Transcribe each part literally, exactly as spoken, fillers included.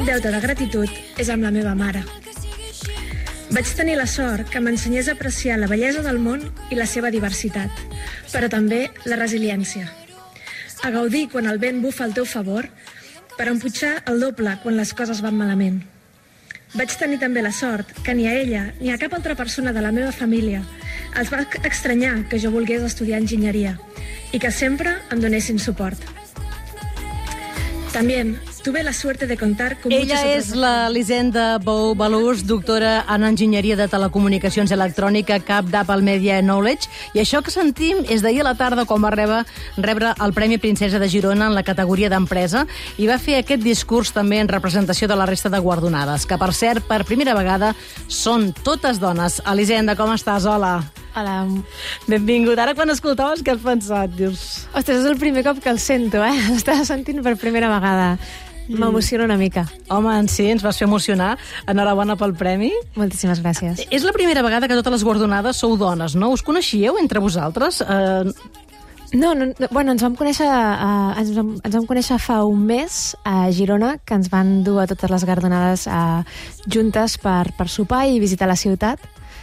aquest deute de gratitud és amb la meva mare. Vaig tenir la sort que m'ensenyés a apreciar la bellesa del món i la seva diversitat, però també la resiliència. A gaudir quan el vent bufa al teu favor, per empujar el doble quan les coses van malament. Vaig tenir també la sort que ni a ella ni a cap altra persona de la meva família els va estranyar que jo volgués estudiar enginyeria i que sempre em donessin suport. También tuve la suerte de contar con muchos Ella otros... és la Lisenda Bou Balús, doctora en Enginyeria de Telecomunicacions i Electrònica, cap d'Apple Media Knowledge. I això que sentim és d'ahir a la tarda quan va rebre, rebre el Premi Princesa de Girona en la categoria d'empresa i va fer aquest discurs també en representació de la resta de guardonades, que per cert, per primera vegada, són totes dones. Elisenda, com estàs? Hola. Hola. Benvingut. Ara quan escoltaves, què has pensat? Dius... Ostres, és el primer cop que el sento, eh? L'estava sentint per primera vegada. M'emociona una mica. Home, en sí, ens vas fer emocionar. Enhorabona pel premi. Moltíssimes gràcies. És la primera vegada que totes les guardonades sou dones, no? Us coneixíeu entre vosaltres? Uh... No, no, no, bueno, ens vam conèixer uh, ens, vam, ens vam conèixer fa un mes a Girona, que ens van dur a totes les guardonades uh, juntes per, per sopar i visitar la ciutat.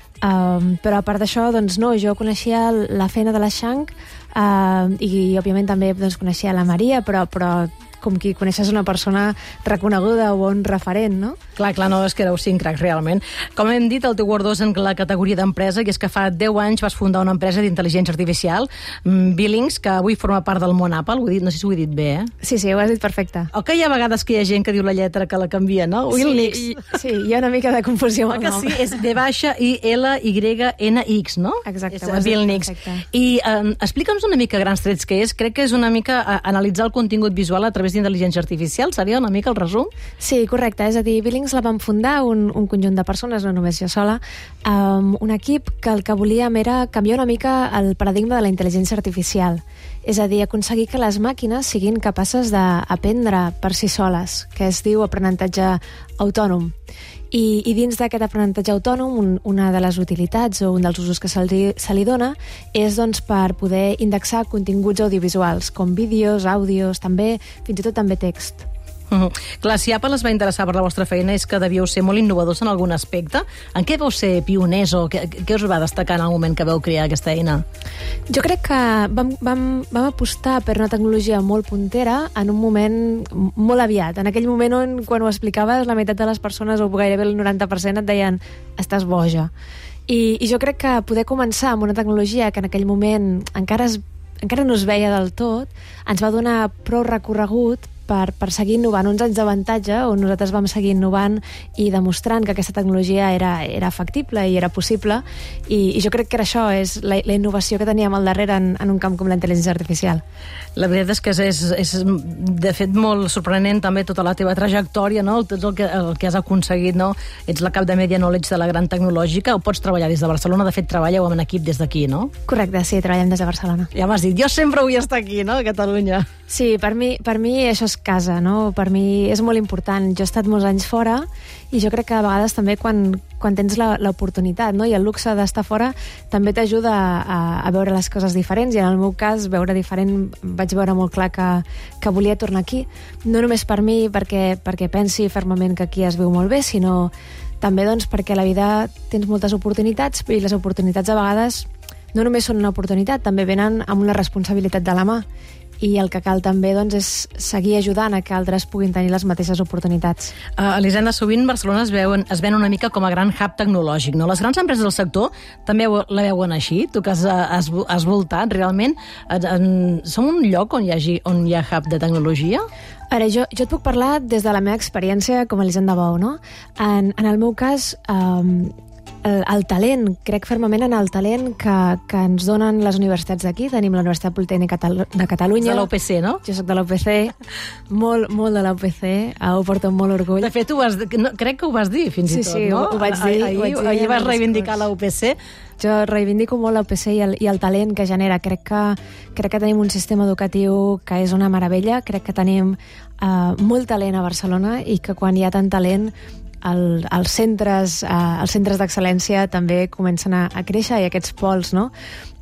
Um, però a part d'això, doncs no, jo coneixia la feina de la Xanc uh, i òbviament també doncs, coneixia la Maria, però, però com qui coneixes una persona reconeguda o un referent, no? Clar, clar, no, és que éreu cinc cracs, realment. Com hem dit, el teu guardó és en la categoria d'empresa, i és que fa deu anys vas fundar una empresa d'intel·ligència artificial, Billings, que avui forma part del món Apple. Ho he dit, no sé si ho he dit bé, eh? Sí, sí, ho has dit perfecte. O que hi ha vegades que hi ha gent que diu la lletra que la canvia, no? Billings. Sí, i, sí, hi ha una mica de confusió amb el nom. Sí, és de baixa i L Y N X, no? Exacte, és ho has dit Billings. perfecte. I um, explica'ns una mica grans trets que és. Crec que és una mica uh, analitzar el contingut visual a través d'intel·ligència artificial. Seria una mica el resum? Sí, correcte. És a dir, Billings la vam fundar un, un conjunt de persones, no només jo sola, um, un equip que el que volíem era canviar una mica el paradigma de la intel·ligència artificial. És a dir, aconseguir que les màquines siguin capaces d'aprendre per si soles, que es diu aprenentatge autònom. I, i dins d'aquest aprenentatge autònom, un, una de les utilitats o un dels usos que se li, se li dona és doncs, per poder indexar continguts audiovisuals, com vídeos, àudios, també, fins i tot també text. Uh-huh. Clar, si Apple es va interessar per la vostra feina és que devíeu ser molt innovadors en algun aspecte. En què vau ser pioners o què, què us va destacar en el moment que vau crear aquesta eina? Jo crec que vam, vam, vam apostar per una tecnologia molt puntera en un moment molt aviat. En aquell moment on, quan ho explicaves, la meitat de les persones, o gairebé el noranta per cent, et deien estàs boja. I, i jo crec que poder començar amb una tecnologia que en aquell moment encara, es, encara no es veia del tot, ens va donar prou recorregut per, per seguir innovant, uns anys d'avantatge on nosaltres vam seguir innovant i demostrant que aquesta tecnologia era, era factible i era possible, i, i jo crec que era això, és la, la innovació que teníem al darrere en, en un camp com la intel·ligència artificial. La veritat és que és, és, és de fet molt sorprenent també tota la teva trajectòria, no? Tot el que, el que has aconseguit, no? Ets la cap de Media Knowledge de la gran tecnològica, o pots treballar des de Barcelona, de fet treballeu en equip des d'aquí, no? Correcte, sí, treballem des de Barcelona. Ja m'has dit, jo sempre vull estar aquí, no?, a Catalunya. Sí, per mi, per mi això és casa, no? Per mi és molt important. Jo he estat molts anys fora i jo crec que a vegades també quan, quan tens l'oportunitat, no? I el luxe d'estar fora també t'ajuda a, a veure les coses diferents, i en el meu cas veure diferent, vaig veure molt clar que, que volia tornar aquí, no només per mi perquè, perquè pensi fermament que aquí es viu molt bé, sinó també doncs, perquè a la vida tens moltes oportunitats, i les oportunitats a vegades no només són una oportunitat, també venen amb una responsabilitat de la mà. I el que cal també doncs, és seguir ajudant a que altres puguin tenir les mateixes oportunitats. Uh, Elisenda, sovint Barcelona es, veuen, es ven una mica com a gran hub tecnològic, no? Les grans empreses del sector també la veuen així? Tu que has, has, has voltat, realment, en, en, som un lloc on hi, hagi, on hi ha hub de tecnologia? Ara, jo, jo et puc parlar des de la meva experiència com a Elisenda Bou, no? En, en el meu cas, um, el, el talent, crec fermament en el talent que, que ens donen les universitats d'aquí. Tenim la Universitat Politècnica de Catalunya. De l'U P C, no? Jo soc de l'U P C, molt, molt de l'U P C, ho porto amb molt orgull. De fet, ho vas, no, crec que ho vas dir, fins sí, i tot, sí, no? Sí, ho vaig dir. Ahir, ho vaig dir ahir vas reivindicar l'U P C. Jo reivindico molt l'U P C i el, i el talent que genera. Crec que, crec que tenim un sistema educatiu que és una meravella. Crec que tenim uh, molt talent a Barcelona, i que quan hi ha tant talent el, els centres, uh, els centres d'excel·lència també comencen a, a créixer, i aquests pols, no?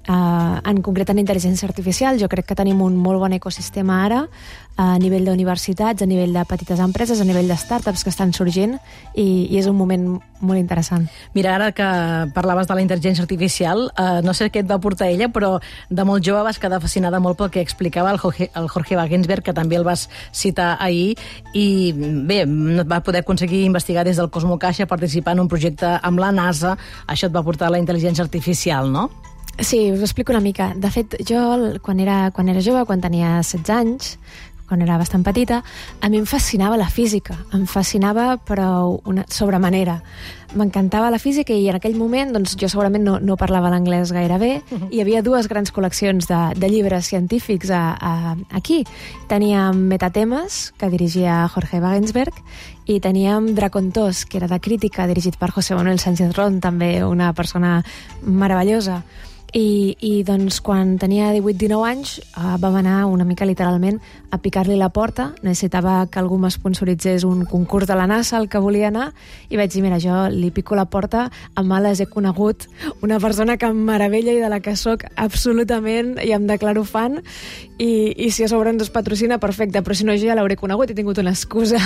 Uh, en concret en intel·ligència artificial jo crec que tenim un molt bon ecosistema ara a nivell d'universitats, a nivell de petites empreses, a nivell de startups que estan sorgint i, i és un moment molt interessant. Mira, ara que parlaves de la intel·ligència artificial, eh, no sé què et va portar ella, però de molt jove vas quedar fascinada molt pel que explicava el Jorge, el Jorge Wagensberg, que també el vas citar ahir, i bé, va poder aconseguir investigar des del Cosmocaixa, participar en un projecte amb la NASA. Això et va portar a la intel·ligència artificial, no? Sí, us ho explico una mica. De fet, jo, quan era, quan era jove, quan tenia setze anys, quan era bastant petita, a mi em fascinava la física. Em fascinava, però una sobremanera. M'encantava la física i en aquell moment doncs, jo segurament no, no parlava l'anglès gaire bé. Uh-huh. Hi havia dues grans col·leccions de, de llibres científics a, a, aquí. Teníem Metatemes, que dirigia Jorge Wagensberg, i teníem Dracontos, que era de crítica, dirigit per José Manuel Sánchez Ron, també una persona meravellosa. I, i doncs quan tenia divuit dinou anys uh, vam anar una mica literalment a picar-li la porta. Necessitava que algú m'esponsoritzés un concurs de la NASA al que volia anar i vaig dir, mira, jo li pico la porta, amb males he conegut una persona que em meravella i de la que soc absolutament i em declaro fan i, i si a sobre ens es patrocina, perfecte, però si no jo ja l'hauré conegut, he tingut una excusa.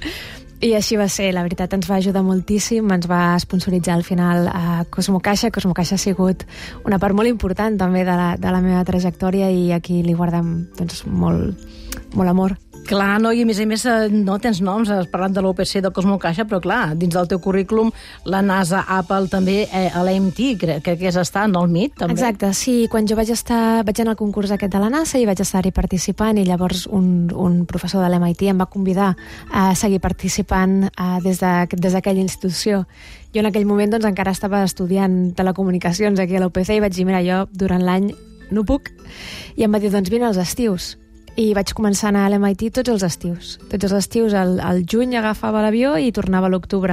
I així va ser, la veritat ens va ajudar moltíssim, ens va sponsoritzar al final a Cosmocaixa. Cosmocaixa ha sigut una part molt important també de la, de la meva trajectòria i aquí li guardem doncs, molt, molt amor. Clar, no, i a més a més no tens noms, has parlat de l'U P C, de Cosmocaixa, però clar, dins del teu currículum la NASA, Apple, també eh, a l'A M T, crec, crec que és estar, no el M I T, també. Exacte, sí, quan jo vaig estar, vaig anar al concurs aquest de la NASA i vaig estar-hi participant i llavors un, un professor de l'M I T em va convidar a seguir participant uh, des d'aquella de, institució. Jo en aquell moment doncs, encara estava estudiant telecomunicacions aquí a l'U P C i vaig dir, mira, jo durant l'any no puc, i em va dir, doncs vine als estius. I vaig començar a anar a l'M I T tots els estius. Tots els estius, al, al juny agafava l'avió i tornava a l'octubre.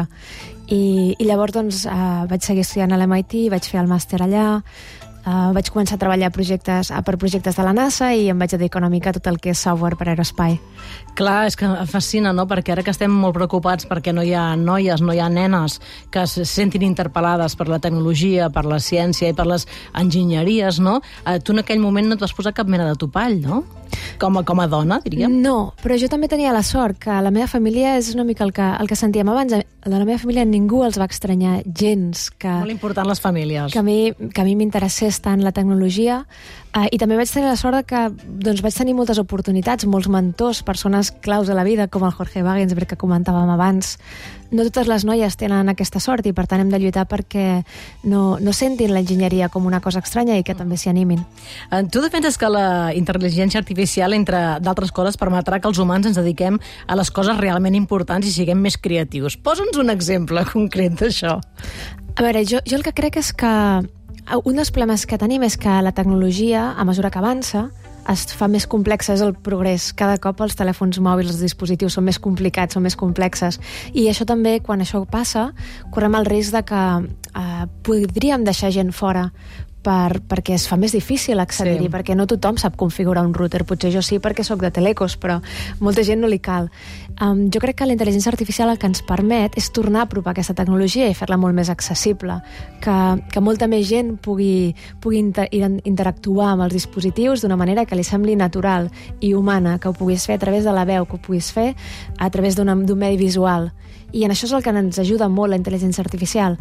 I, i llavors doncs, uh, vaig seguir estudiant a l'M I T, vaig fer el màster allà, uh, vaig començar a treballar projectes, uh, per projectes de la NASA i em vaig dedicar una mica a tot el que és software per aeroespai. Clar, és que em fascina, no?, perquè ara que estem molt preocupats perquè no hi ha noies, no hi ha nenes que se sentin interpel·lades per la tecnologia, per la ciència i per les enginyeries, no? Uh, tu en aquell moment no et vas posar cap mena de topall, no? Com a, com a dona, diríem? No, però jo també tenia la sort que la meva família és una mica el que, el que sentíem abans. De la meva família ningú els va estranyar gens que... Molt important les famílies. Que a mi, que a mi m'interessés tant la tecnologia eh, i també vaig tenir la sort que doncs, vaig tenir moltes oportunitats, molts mentors, persones claus de la vida, com el Jorge Wagensberg que comentàvem abans. No totes les noies tenen aquesta sort i per tant hem de lluitar perquè no, no sentin l'enginyeria com una cosa estranya i que també s'hi animin. Tu defenses que la intel·ligència artificial, entre d'altres coses, permetrà que els humans ens dediquem a les coses realment importants i siguem més creatius. Posa'ns un exemple concret d'això. A veure, jo, jo el que crec és que un dels problemes que tenim és que la tecnologia, a mesura que avança, es fa més complexa, és el progrés. Cada cop els telèfons mòbils, els dispositius són més complicats, són més complexes. I això també, quan això passa, correm el risc de que eh, podríem deixar gent fora per, perquè es fa més difícil accedir-hi, sí. Perquè no tothom sap configurar un router. Potser jo sí perquè sóc de telecos, però molta gent no li cal. Um, jo crec que la intel·ligència artificial el que ens permet és tornar a apropar aquesta tecnologia i fer-la molt més accessible, que, que molta més gent pugui, pugui inter interactuar amb els dispositius d'una manera que li sembli natural i humana, que ho puguis fer a través de la veu, que ho puguis fer a través d'un medi visual. I en això és el que ens ajuda molt la intel·ligència artificial.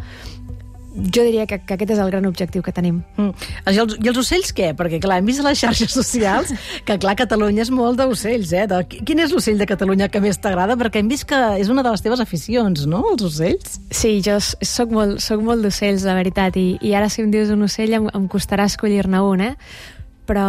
Jo diria que, que aquest és el gran objectiu que tenim. Mm. I, els, I els ocells què? Perquè, clar, hem vist a les xarxes socials que, clar, Catalunya és molt d'ocells, eh? De, quin és l'ocell de Catalunya que més t'agrada? Perquè hem vist que és una de les teves aficions, no?, els ocells. Sí, jo soc molt, soc molt d'ocells, la veritat, i, i ara si em dius un ocell em, em costarà escollir-ne un, eh? Però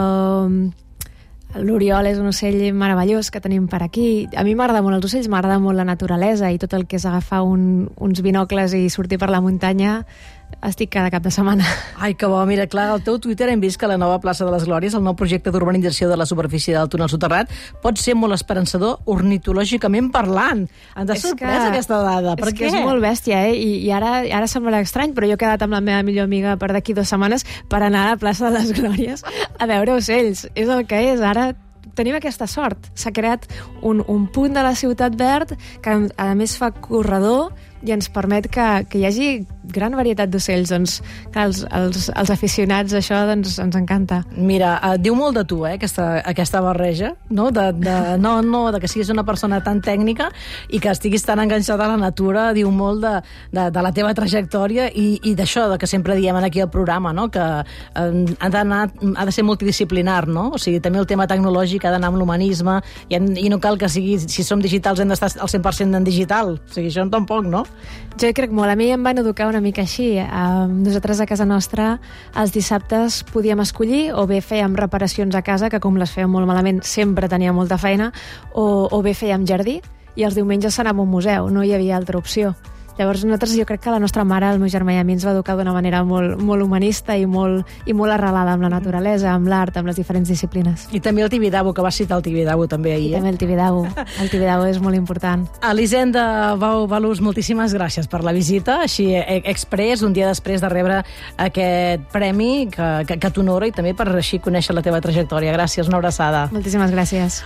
l'oriol és un ocell meravellós que tenim per aquí. A mi m'agrada molt els ocells, m'agrada molt la naturalesa i tot el que és agafar un, uns binocles i sortir per la muntanya. Estic cada cap de setmana. Ai, que bo. Mira, clar, al teu Twitter hem vist que la nova plaça de les Glòries, el nou projecte d'urbanització de la superfície del túnel soterrat, pot ser molt esperançador ornitològicament parlant. Ens ha sorprès que, aquesta dada. Per és què? Que és molt bèstia, eh? I, i ara, ara semblarà estrany, però jo he quedat amb la meva millor amiga per d'aquí dues setmanes per anar a la plaça de les Glòries a veure ocells. És el que és. Ara tenim aquesta sort. S'ha creat un, un punt de la ciutat verd que, a més, fa corredor i ens permet que, que hi hagi gran varietat d'ocells. Doncs, que els, els, els aficionats això doncs, ens encanta. Mira, et diu molt de tu, eh, aquesta, aquesta barreja, no? De, de, no, no, de que siguis una persona tan tècnica i que estiguis tan enganxada a la natura, diu molt de, de, de la teva trajectòria i, i d'això de que sempre diem aquí al programa, no? Que eh, ha, d'anar, ha de ser multidisciplinar, no? O sigui, també el tema tecnològic ha d'anar amb l'humanisme i, i no cal que sigui, si som digitals hem d'estar al cent per cent en digital. O sigui, això tampoc, no? Jo crec molt. A mi em van educar una mica així. Uh, nosaltres a casa nostra els dissabtes podíem escollir o bé fèiem reparacions a casa, que com les fèiem molt malament sempre tenia molta feina, o, o bé fèiem jardí, i els diumenges s'anava a un museu, no hi havia altra opció. Llavors nosaltres, jo crec que la nostra mare, el meu germà i a mi ens va educar d'una manera molt, molt humanista i molt, i molt arrelada amb la naturalesa, amb l'art, amb les diferents disciplines. I també el Tibidabo, que va citar el Tibidabo també ahir. I eh? també el Tibidabo. El Tibidabo és molt important. Elisenda Bou Balús, moltíssimes gràcies per la visita, així express, un dia després de rebre aquest premi que, que, que t'honora i també per així conèixer la teva trajectòria. Gràcies, una abraçada. Moltíssimes gràcies.